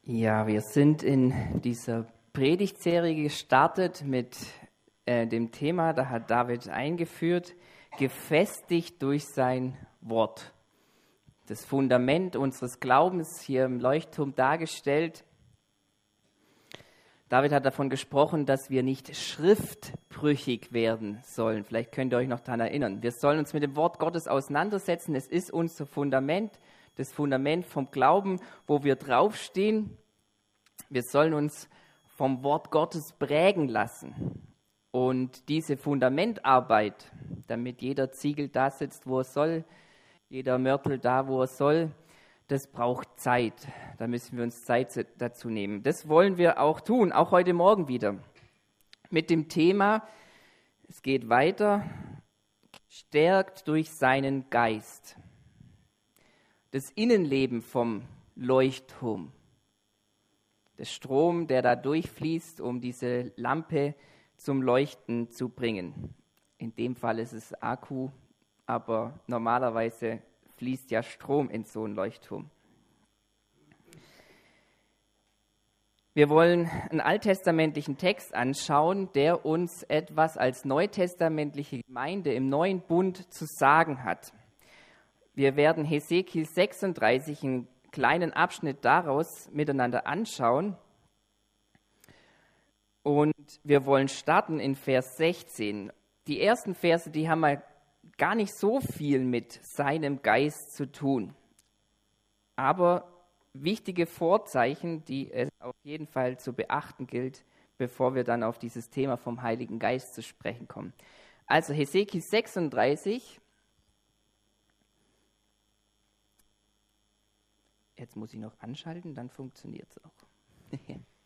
Ja, wir sind in dieser Predigtserie gestartet mit dem Thema, da hat David eingeführt, gefestigt durch sein Wort. Das Fundament unseres Glaubens hier im Leuchtturm dargestellt. David hat davon gesprochen, dass wir nicht schriftbrüchig werden sollen. Vielleicht könnt ihr euch noch daran erinnern. Wir sollen uns mit dem Wort Gottes auseinandersetzen. Es ist unser Fundament, das Fundament vom Glauben, wo wir draufstehen. Wir sollen uns vom Wort Gottes prägen lassen. Und diese Fundamentarbeit, damit jeder Ziegel da sitzt, wo er soll, jeder Mörtel da, wo er soll, das braucht Zeit. Da müssen wir uns Zeit dazu nehmen. Das wollen wir auch tun, auch heute Morgen wieder. Mit dem Thema, es geht weiter, stärkt durch seinen Geist. Das Innenleben vom Leuchtturm. Der Strom, der da durchfließt, um diese Lampe zum Leuchten zu bringen. In dem Fall ist es Akku, aber normalerweise fließt ja Strom in so einen Leuchtturm. Wir wollen einen alttestamentlichen Text anschauen, der uns etwas als neutestamentliche Gemeinde im neuen Bund zu sagen hat. Wir werden Hesekiel 36, einen kleinen Abschnitt daraus miteinander anschauen. Und wir wollen starten in Vers 16. Die ersten Verse, die haben wir gar nicht so viel mit seinem Geist zu tun. Aber wichtige Vorzeichen, die es auf jeden Fall zu beachten gilt, bevor wir dann auf dieses Thema vom Heiligen Geist zu sprechen kommen. Also Hesekiel 36. Jetzt muss ich noch anschalten, dann funktioniert es auch.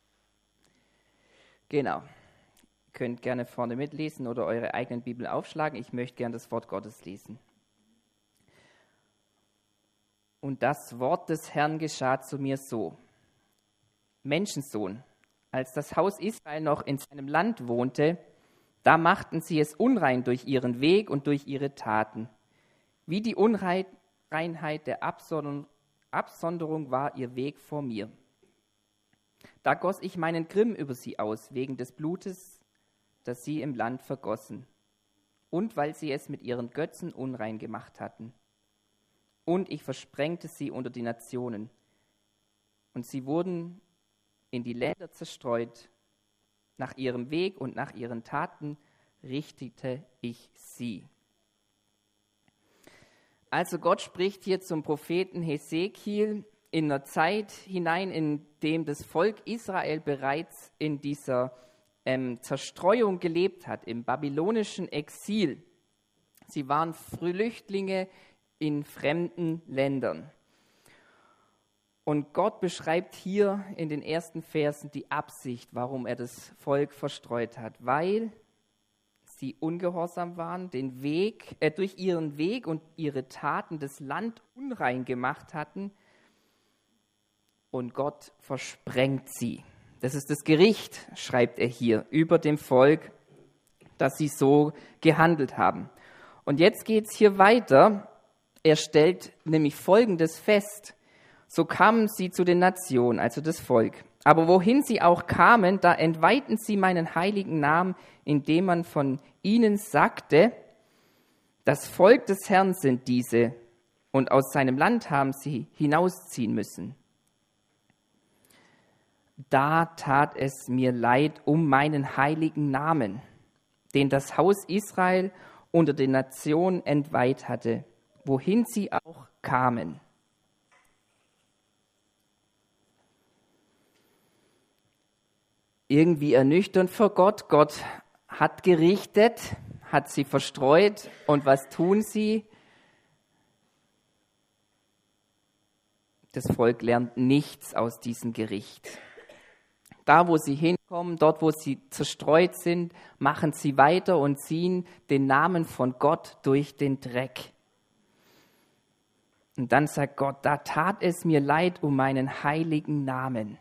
Genau. Ihr könnt gerne vorne mitlesen oder eure eigenen Bibel aufschlagen. Ich möchte gerne das Wort Gottes lesen. Und das Wort des Herrn geschah zu mir so: Menschensohn, als das Haus Israel noch in seinem Land wohnte, da machten sie es unrein durch ihren Weg und durch ihre Taten. Wie die Unreinheit der Absonderung war ihr Weg vor mir. Da goss ich meinen Grimm über sie aus, wegen des Blutes, das sie im Land vergossen, und weil sie es mit ihren Götzen unrein gemacht hatten. Und ich versprengte sie unter die Nationen, und sie wurden in die Länder zerstreut. Nach ihrem Weg und nach ihren Taten richtete ich sie. Also Gott spricht hier zum Propheten Hesekiel in einer Zeit hinein, in dem das Volk Israel bereits in dieser Zerstreuung gelebt hat, im babylonischen Exil. Sie waren Flüchtlinge in fremden Ländern. Und Gott beschreibt hier in den ersten Versen die Absicht, warum er das Volk verstreut hat, weil sie ungehorsam waren, durch ihren Weg und ihre Taten das Land unrein gemacht hatten, und Gott versprengt sie. Das ist das Gericht, schreibt er hier, über dem Volk, dass sie so gehandelt haben. Und jetzt geht es hier weiter. Er stellt nämlich Folgendes fest: So kamen sie zu den Nationen, also das Volk. Aber wohin sie auch kamen, da entweihten sie meinen heiligen Namen, indem man von ihnen sagte, das Volk des Herrn sind diese, und aus seinem Land haben sie hinausziehen müssen. Da tat es mir leid um meinen heiligen Namen, den das Haus Israel unter den Nationen entweiht hatte, wohin sie auch kamen. Irgendwie ernüchternd vor Gott. Gott hat gerichtet, hat sie verstreut, und was tun sie? Das Volk lernt nichts aus diesem Gericht. Da, wo sie hinkommen, dort, wo sie zerstreut sind, machen sie weiter und ziehen den Namen von Gott durch den Dreck. Und dann sagt Gott, da tat es mir leid um meinen heiligen Namen.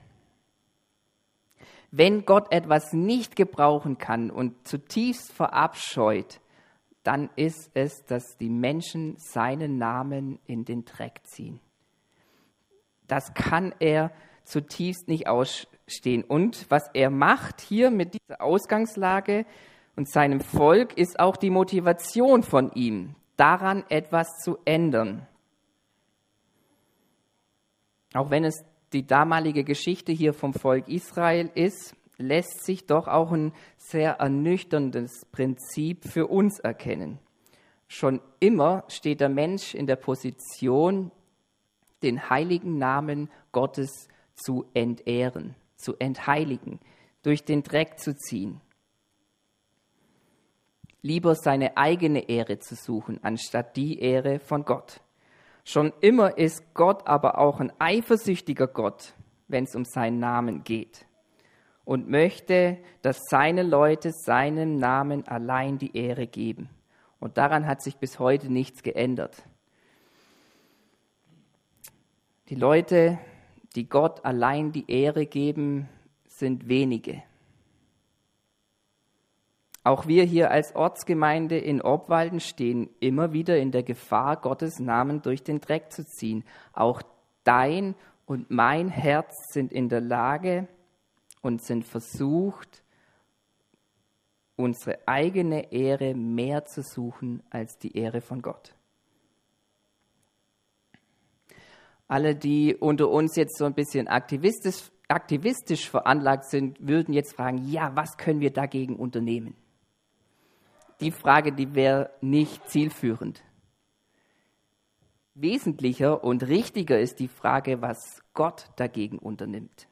Wenn Gott etwas nicht gebrauchen kann und zutiefst verabscheut, dann ist es, dass die Menschen seinen Namen in den Dreck ziehen. Das kann er zutiefst nicht ausstehen. Und was er macht hier mit dieser Ausgangslage und seinem Volk, ist auch die Motivation von ihm, daran etwas zu ändern. Auch wenn es die damalige Geschichte hier vom Volk Israel ist, lässt sich doch auch ein sehr ernüchterndes Prinzip für uns erkennen. Schon immer steht der Mensch in der Position, den heiligen Namen Gottes zu entehren, zu entheiligen, durch den Dreck zu ziehen. Lieber seine eigene Ehre zu suchen, anstatt die Ehre von Gott. Schon immer ist Gott aber auch ein eifersüchtiger Gott, wenn es um seinen Namen geht, und möchte, dass seine Leute seinem Namen allein die Ehre geben. Und daran hat sich bis heute nichts geändert. Die Leute, die Gott allein die Ehre geben, sind wenige. Auch wir hier als Ortsgemeinde in Obwalden stehen immer wieder in der Gefahr, Gottes Namen durch den Dreck zu ziehen. Auch dein und mein Herz sind in der Lage und sind versucht, unsere eigene Ehre mehr zu suchen als die Ehre von Gott. Alle, die unter uns jetzt so ein bisschen aktivistisch veranlagt sind, würden jetzt fragen, ja, was können wir dagegen unternehmen? Die Frage, die wäre nicht zielführend. Wesentlicher und richtiger ist die Frage, was Gott dagegen unternimmt.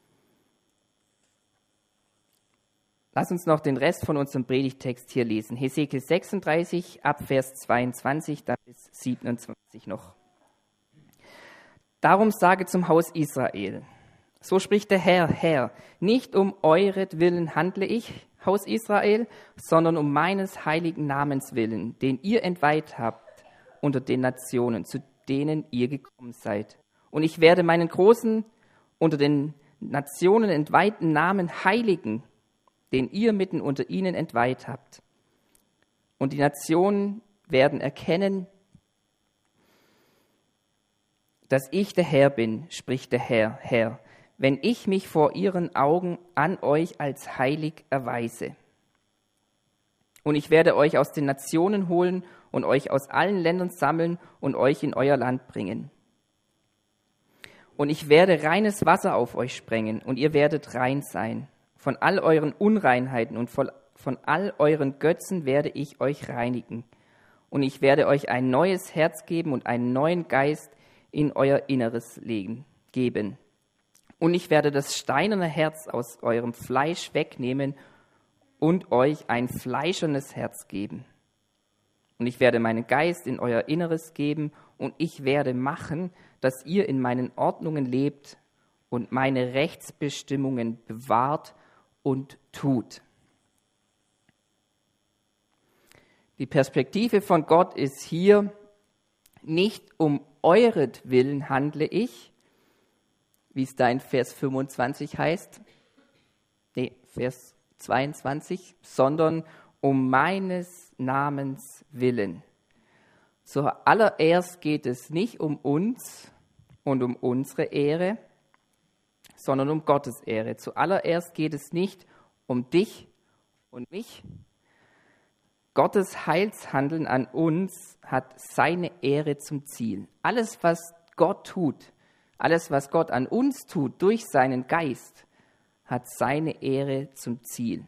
Lass uns noch den Rest von unserem Predigtext hier lesen. Hesekiel 36, ab Vers 22, dann bis 27 noch. Darum sage zum Haus Israel, so spricht der Herr, Herr, nicht um euretwillen handle ich, Haus Israel, sondern um meines heiligen Namens willen, den ihr entweiht habt unter den Nationen, zu denen ihr gekommen seid. Und ich werde meinen großen, unter den Nationen entweihten Namen heiligen, den ihr mitten unter ihnen entweiht habt. Und die Nationen werden erkennen, dass ich der Herr bin, spricht der Herr, Herr, wenn ich mich vor ihren Augen an euch als heilig erweise. Und ich werde euch aus den Nationen holen und euch aus allen Ländern sammeln und euch in euer Land bringen. Und ich werde reines Wasser auf euch sprengen und ihr werdet rein sein. Von all euren Unreinheiten und von all euren Götzen werde ich euch reinigen. Und ich werde euch ein neues Herz geben und einen neuen Geist in euer Inneres geben. Und ich werde das steinerne Herz aus eurem Fleisch wegnehmen und euch ein fleischernes Herz geben. Und ich werde meinen Geist in euer Inneres geben und ich werde machen, dass ihr in meinen Ordnungen lebt und meine Rechtsbestimmungen bewahrt und tut. Die Perspektive von Gott ist hier, nicht um euretwillen handle ich, wie es da in Vers 25 heißt, Vers 22, sondern um meines Namens willen. Zuallererst geht es nicht um uns und um unsere Ehre, sondern um Gottes Ehre. Zuallererst geht es nicht um dich und mich. Gottes Heilshandeln an uns hat seine Ehre zum Ziel. Alles, was Gott tut, alles, was Gott an uns tut durch seinen Geist, hat seine Ehre zum Ziel.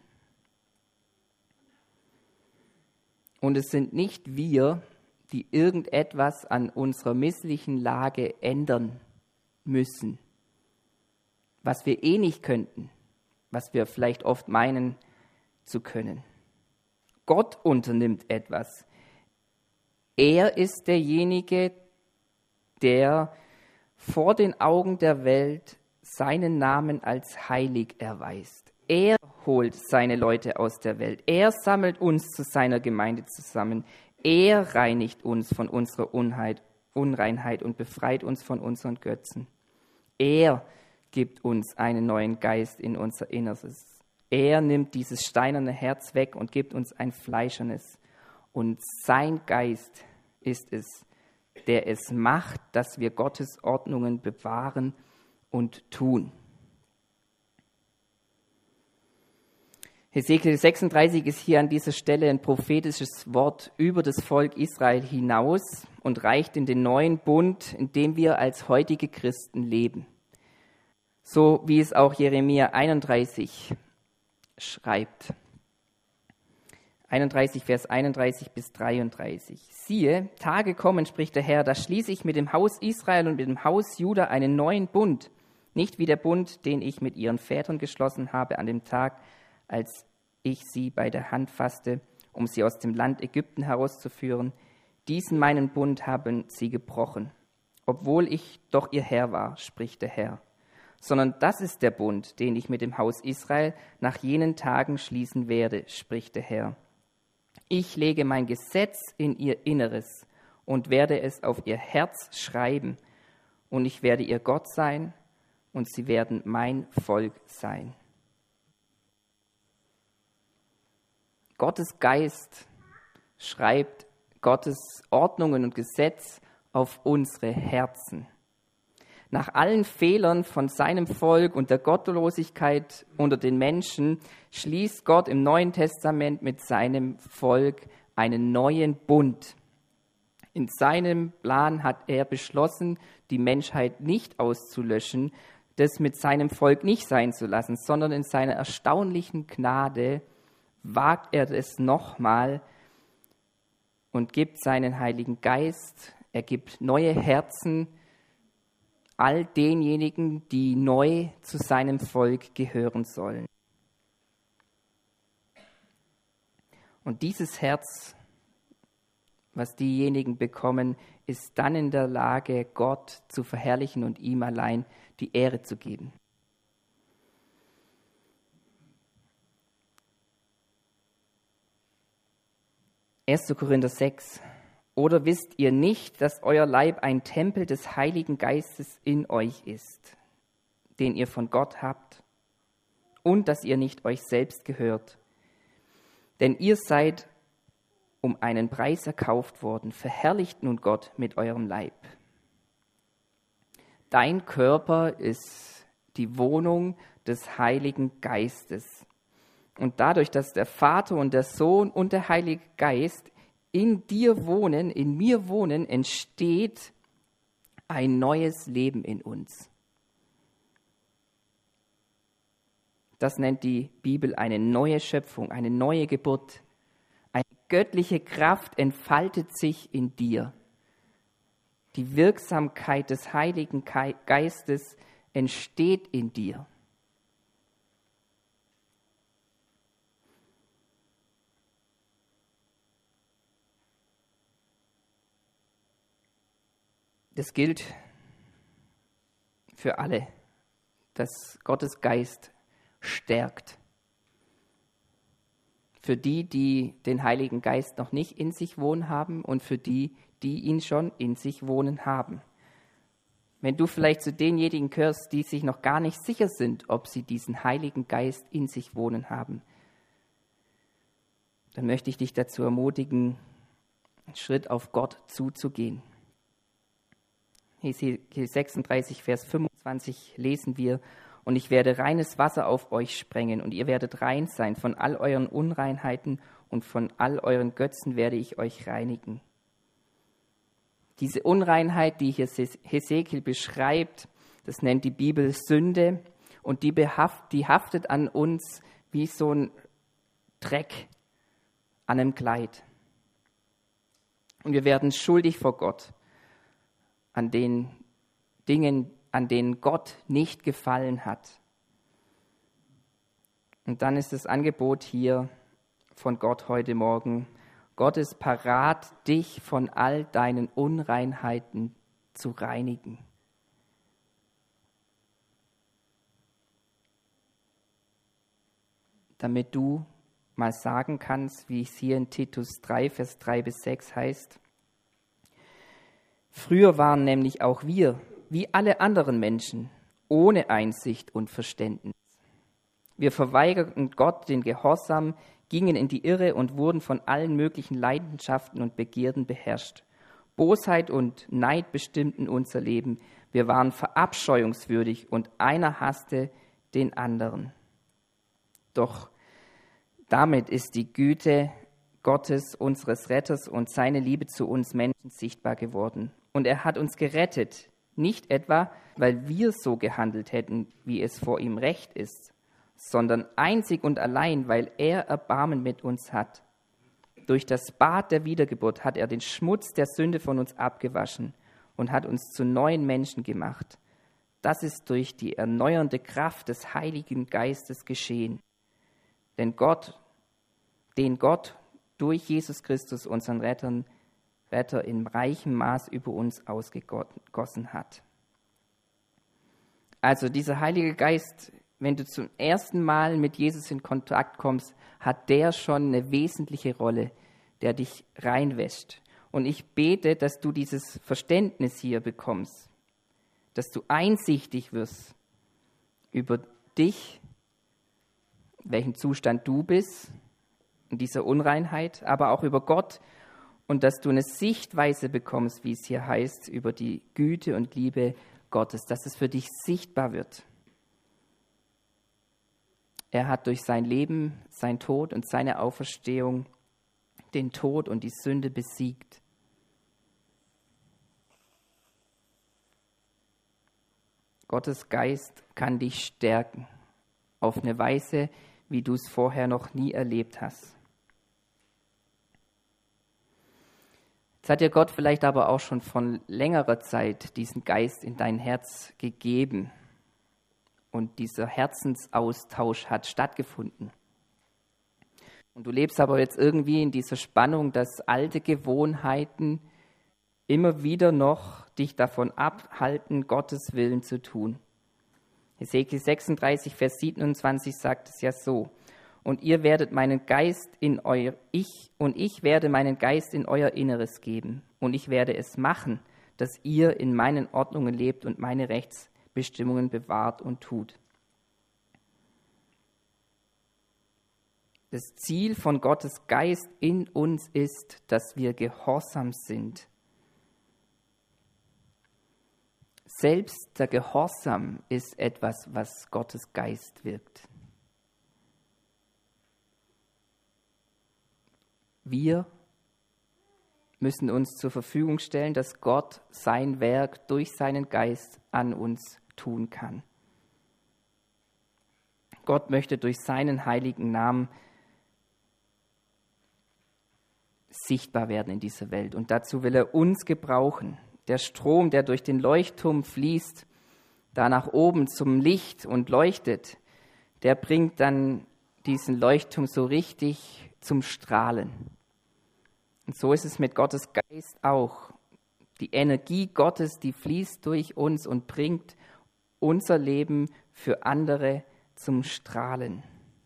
Und es sind nicht wir, die irgendetwas an unserer misslichen Lage ändern müssen, was wir eh nicht könnten, was wir vielleicht oft meinen zu können. Gott unternimmt etwas. Er ist derjenige, der vor den Augen der Welt seinen Namen als heilig erweist. Er holt seine Leute aus der Welt. Er sammelt uns zu seiner Gemeinde zusammen. Er reinigt uns von unserer Unreinheit und befreit uns von unseren Götzen. Er gibt uns einen neuen Geist in unser Inneres. Er nimmt dieses steinerne Herz weg und gibt uns ein fleischernes. Und sein Geist ist es, der es macht, dass wir Gottes Ordnungen bewahren und tun. Hesekiel 36 ist hier an dieser Stelle ein prophetisches Wort über das Volk Israel hinaus und reicht in den neuen Bund, in dem wir als heutige Christen leben. So wie es auch Jeremia 31 schreibt. 31, Vers 31 bis 33. Siehe, Tage kommen, spricht der Herr, da schließe ich mit dem Haus Israel und mit dem Haus Juda einen neuen Bund, nicht wie der Bund, den ich mit ihren Vätern geschlossen habe an dem Tag, als ich sie bei der Hand fasste, um sie aus dem Land Ägypten herauszuführen. Diesen meinen Bund haben sie gebrochen, obwohl ich doch ihr Herr war, spricht der Herr. Sondern das ist der Bund, den ich mit dem Haus Israel nach jenen Tagen schließen werde, spricht der Herr. Ich lege mein Gesetz in ihr Inneres und werde es auf ihr Herz schreiben, und ich werde ihr Gott sein, und sie werden mein Volk sein. Gottes Geist schreibt Gottes Ordnungen und Gesetz auf unsere Herzen. Nach allen Fehlern von seinem Volk und der Gottlosigkeit unter den Menschen schließt Gott im Neuen Testament mit seinem Volk einen neuen Bund. In seinem Plan hat er beschlossen, die Menschheit nicht auszulöschen, das mit seinem Volk nicht sein zu lassen, sondern in seiner erstaunlichen Gnade wagt er es nochmal und gibt seinen Heiligen Geist, er gibt neue Herzen all denjenigen, die neu zu seinem Volk gehören sollen. Und dieses Herz, was diejenigen bekommen, ist dann in der Lage, Gott zu verherrlichen und ihm allein die Ehre zu geben. 1. Korinther 6. Oder wisst ihr nicht, dass euer Leib ein Tempel des Heiligen Geistes in euch ist, den ihr von Gott habt, und dass ihr nicht euch selbst gehört? Denn ihr seid um einen Preis erkauft worden. Verherrlicht nun Gott mit eurem Leib. Dein Körper ist die Wohnung des Heiligen Geistes. Und dadurch, dass der Vater und der Sohn und der Heilige Geist in dir wohnen, in mir wohnen, entsteht ein neues Leben in uns. Das nennt die Bibel eine neue Schöpfung, eine neue Geburt. Eine göttliche Kraft entfaltet sich in dir. Die Wirksamkeit des Heiligen Geistes entsteht in dir. Das gilt für alle, dass Gottes Geist stärkt. Für die, die den Heiligen Geist noch nicht in sich wohnen haben und für die, die ihn schon in sich wohnen haben. Wenn du vielleicht zu denjenigen gehörst, die sich noch gar nicht sicher sind, ob sie diesen Heiligen Geist in sich wohnen haben, dann möchte ich dich dazu ermutigen, einen Schritt auf Gott zuzugehen. Hesekiel 36, Vers 25 lesen wir: Und ich werde reines Wasser auf euch sprengen, und ihr werdet rein sein. Von all euren Unreinheiten und von all euren Götzen werde ich euch reinigen. Diese Unreinheit, die hier Hesekiel beschreibt, das nennt die Bibel Sünde, und die haftet an uns wie so ein Dreck an einem Kleid. Und wir werden schuldig vor Gott an den Dingen, an denen Gott nicht gefallen hat. Und dann ist das Angebot hier von Gott heute Morgen: Gott ist parat, dich von all deinen Unreinheiten zu reinigen. Damit du mal sagen kannst, wie es hier in Titus 3, Vers 3 bis 6 heißt: Früher waren nämlich auch wir, wie alle anderen Menschen, ohne Einsicht und Verständnis. Wir verweigerten Gott den Gehorsam, gingen in die Irre und wurden von allen möglichen Leidenschaften und Begierden beherrscht. Bosheit und Neid bestimmten unser Leben. Wir waren verabscheuungswürdig und einer hasste den anderen. Doch damit ist die Güte Gottes, unseres Retters, und seine Liebe zu uns Menschen sichtbar geworden. Und er hat uns gerettet, nicht etwa, weil wir so gehandelt hätten, wie es vor ihm recht ist, sondern einzig und allein, weil er Erbarmen mit uns hat. Durch das Bad der Wiedergeburt hat er den Schmutz der Sünde von uns abgewaschen und hat uns zu neuen Menschen gemacht. Das ist durch die erneuernde Kraft des Heiligen Geistes geschehen. Den Gott durch Jesus Christus, unseren Retter, in reichem Maß über uns ausgegossen hat. Also dieser Heilige Geist, wenn du zum ersten Mal mit Jesus in Kontakt kommst, hat der schon eine wesentliche Rolle, der dich reinwäscht. Und ich bete, dass du dieses Verständnis hier bekommst, dass du einsichtig wirst über dich, in welchem Zustand du bist, in dieser Unreinheit, aber auch über Gott, und dass du eine Sichtweise bekommst, wie es hier heißt, über die Güte und Liebe Gottes, dass es für dich sichtbar wird. Er hat durch sein Leben, sein Tod und seine Auferstehung den Tod und die Sünde besiegt. Gottes Geist kann dich stärken, auf eine Weise, wie du es vorher noch nie erlebt hast. Jetzt hat dir Gott vielleicht aber auch schon von längerer Zeit diesen Geist in dein Herz gegeben und dieser Herzensaustausch hat stattgefunden. Und du lebst aber jetzt irgendwie in dieser Spannung, dass alte Gewohnheiten immer wieder noch dich davon abhalten, Gottes Willen zu tun. Hesekiel 36, Vers 27 sagt es ja so: Und ihr werdet meinen Geist in ich werde meinen Geist in euer Inneres geben. Und ich werde es machen, dass ihr in meinen Ordnungen lebt und meine Rechtsbestimmungen bewahrt und tut. Das Ziel von Gottes Geist in uns ist, dass wir gehorsam sind. Selbst der Gehorsam ist etwas, was Gottes Geist wirkt. Wir müssen uns zur Verfügung stellen, dass Gott sein Werk durch seinen Geist an uns tun kann. Gott möchte durch seinen heiligen Namen sichtbar werden in dieser Welt. Und dazu will er uns gebrauchen. Der Strom, der durch den Leuchtturm fließt, da nach oben zum Licht und leuchtet, der bringt dann diesen Leuchtturm so richtig zum Strahlen. Und so ist es mit Gottes Geist auch. Die Energie Gottes, die fließt durch uns und bringt unser Leben für andere zum Strahlen.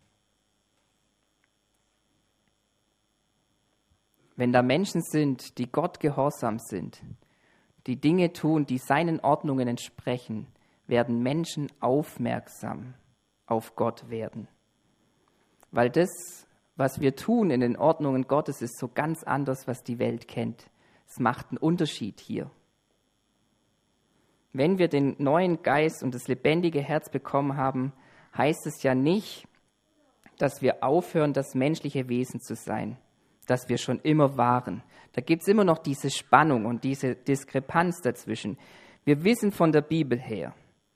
Wenn da Menschen sind, die Gott gehorsam sind, die Dinge tun, die seinen Ordnungen entsprechen, werden Menschen aufmerksam auf Gott werden. Weil das, was wir tun in den Ordnungen Gottes, ist so ganz anders, was die Welt kennt. Es macht einen Unterschied hier. Wenn wir den neuen Geist und das lebendige Herz bekommen haben, heißt es ja nicht, dass wir aufhören, das menschliche Wesen zu sein, das wir schon immer waren. Da gibt es immer noch diese Spannung und diese Diskrepanz dazwischen. Wir wissen von der Bibel her,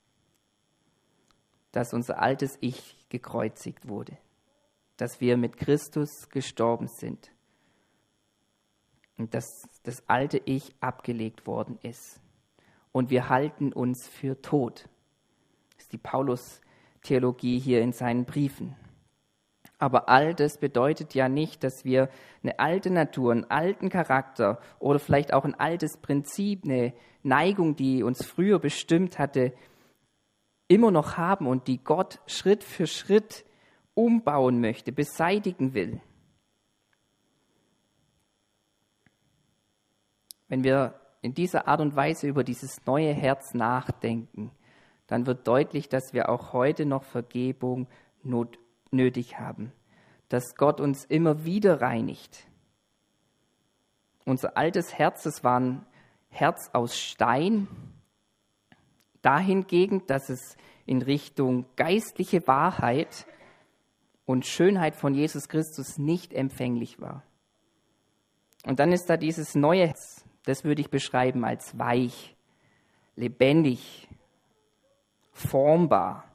dass unser altes Ich gekreuzigt wurde, dass wir mit Christus gestorben sind und dass das alte Ich abgelegt worden ist. Und wir halten uns für tot. Das ist die Paulus-Theologie hier in seinen Briefen. Aber all das bedeutet ja nicht, dass wir eine alte Natur, einen alten Charakter oder vielleicht auch ein altes Prinzip, eine Neigung, die uns früher bestimmt hatte, immer noch haben und die Gott Schritt für Schritt umbauen möchte, beseitigen will. Wenn wir in dieser Art und Weise über dieses neue Herz nachdenken, dann wird deutlich, dass wir auch heute noch Vergebung nötig haben, dass Gott uns immer wieder reinigt. Unser altes Herz, das war ein Herz aus Stein, dahingegen, dass es in Richtung geistliche Wahrheit und Schönheit von Jesus Christus nicht empfänglich war. Und dann ist da dieses neue Herz, das würde ich beschreiben als weich, lebendig, formbar.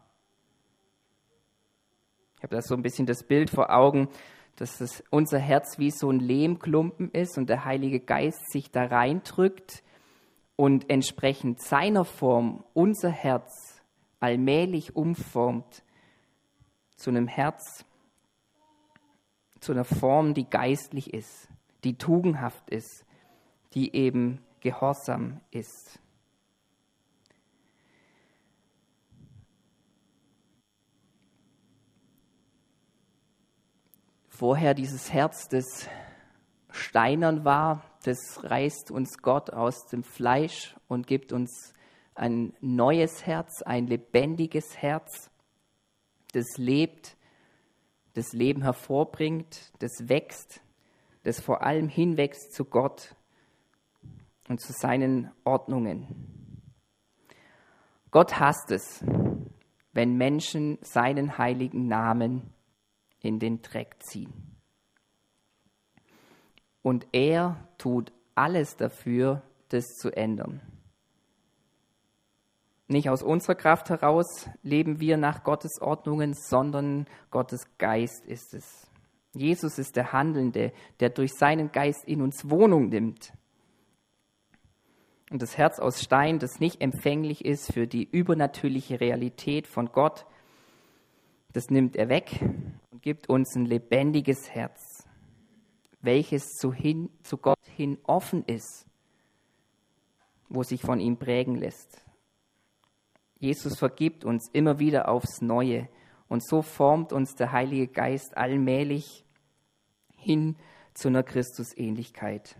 Ich habe da so ein bisschen das Bild vor Augen, dass unser Herz wie so ein Lehmklumpen ist und der Heilige Geist sich da reindrückt und entsprechend seiner Form unser Herz allmählich umformt zu einem Herz, zu einer Form, die geistlich ist, die tugendhaft ist, die eben gehorsam ist. Vorher dieses Herz, das steinern war, das reißt uns Gott aus dem Fleisch und gibt uns ein neues Herz, ein lebendiges Herz, das lebt, das Leben hervorbringt, das wächst, das vor allem hinwächst zu Gott und zu seinen Ordnungen. Gott hasst es, wenn Menschen seinen heiligen Namen in den Dreck ziehen. Und er tut alles dafür, das zu ändern. Nicht aus unserer Kraft heraus leben wir nach Gottes Ordnungen, sondern Gottes Geist ist es. Jesus ist der Handelnde, der durch seinen Geist in uns Wohnung nimmt. Und das Herz aus Stein, das nicht empfänglich ist für die übernatürliche Realität von Gott, das nimmt er weg und gibt uns ein lebendiges Herz, welches zu Gott hin offen ist, wo sich von ihm prägen lässt. Jesus vergibt uns immer wieder aufs Neue und so formt uns der Heilige Geist allmählich hin zu einer Christusähnlichkeit.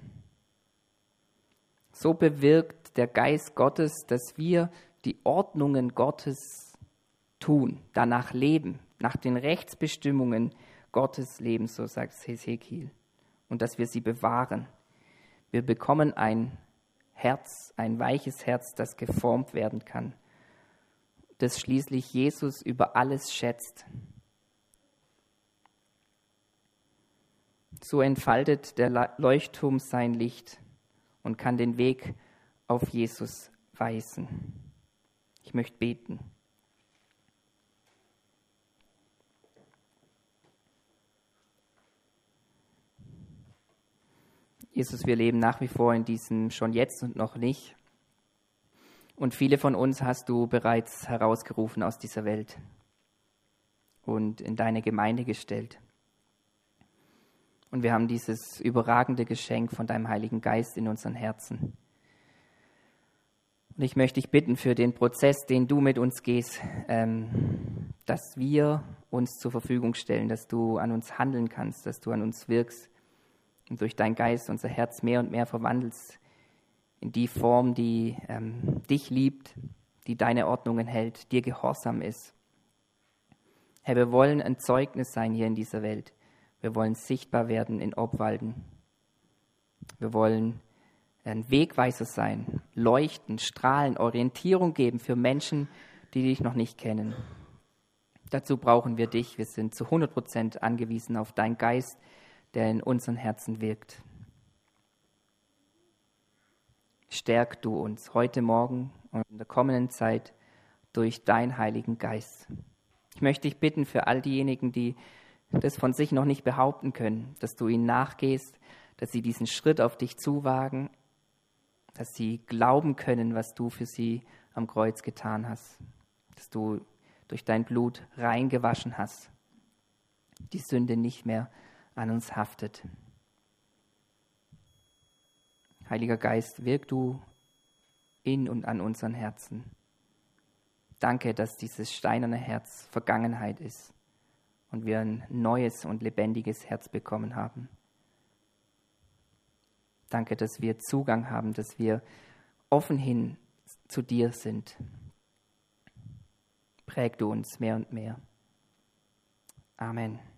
So bewirkt der Geist Gottes, dass wir die Ordnungen Gottes tun, danach leben, nach den Rechtsbestimmungen Gottes leben, so sagt Hesekiel, und dass wir sie bewahren. Wir bekommen ein Herz, ein weiches Herz, das geformt werden kann, das schließlich Jesus über alles schätzt. So entfaltet der Leuchtturm sein Licht und kann den Weg auf Jesus weisen. Ich möchte beten. Jesus, wir leben nach wie vor in diesem schon jetzt und noch nicht. Und viele von uns hast du bereits herausgerufen aus dieser Welt und in deine Gemeinde gestellt. Und wir haben dieses überragende Geschenk von deinem Heiligen Geist in unseren Herzen. Und ich möchte dich bitten für den Prozess, den du mit uns gehst, dass wir uns zur Verfügung stellen, dass du an uns handeln kannst, dass du an uns wirkst und durch deinen Geist unser Herz mehr und mehr verwandelst in die Form, die dich liebt, die deine Ordnungen hält, dir gehorsam ist. Herr, wir wollen ein Zeugnis sein hier in dieser Welt. Wir wollen sichtbar werden in Obwalden. Wir wollen ein Wegweiser sein, leuchten, strahlen, Orientierung geben für Menschen, die dich noch nicht kennen. Dazu brauchen wir dich. Wir sind zu 100% angewiesen auf deinen Geist, der in unseren Herzen wirkt. Stärk du uns heute Morgen und in der kommenden Zeit durch deinen Heiligen Geist. Ich möchte dich bitten für all diejenigen, die das von sich noch nicht behaupten können, dass du ihnen nachgehst, dass sie diesen Schritt auf dich zuwagen, dass sie glauben können, was du für sie am Kreuz getan hast, dass du durch dein Blut reingewaschen hast, die Sünde nicht mehr an uns haftet. Heiliger Geist, wirk du in und an unseren Herzen. Danke, dass dieses steinerne Herz Vergangenheit ist und wir ein neues und lebendiges Herz bekommen haben. Danke, dass wir Zugang haben, dass wir offen hin zu dir sind. Präg du uns mehr und mehr. Amen.